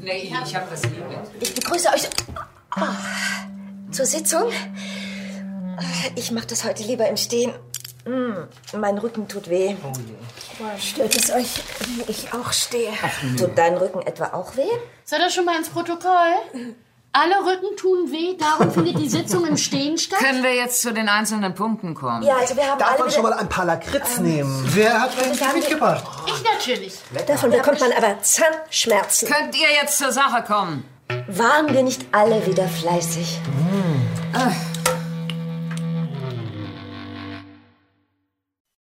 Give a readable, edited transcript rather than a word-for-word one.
Nee, ich habe das hier mit. Ich begrüße euch zur Sitzung. Ich mache das heute lieber im Stehen. Mein Rücken tut weh. Oh je. Stört es euch, wenn ich auch stehe? Tut dein Rücken etwa auch weh? Soll das schon mal ins Protokoll? Alle Rücken tun weh, darum findet die Sitzung im Stehen statt? Können wir jetzt zu den einzelnen Punkten kommen? Ja, also wir haben Darf alle man schon mal ein paar Lakritz nehmen? Wer hat denn mitgebracht? Ich natürlich. Davon bekommt man aber Zahnschmerzen. Könnt ihr jetzt zur Sache kommen? Waren wir nicht alle wieder fleißig?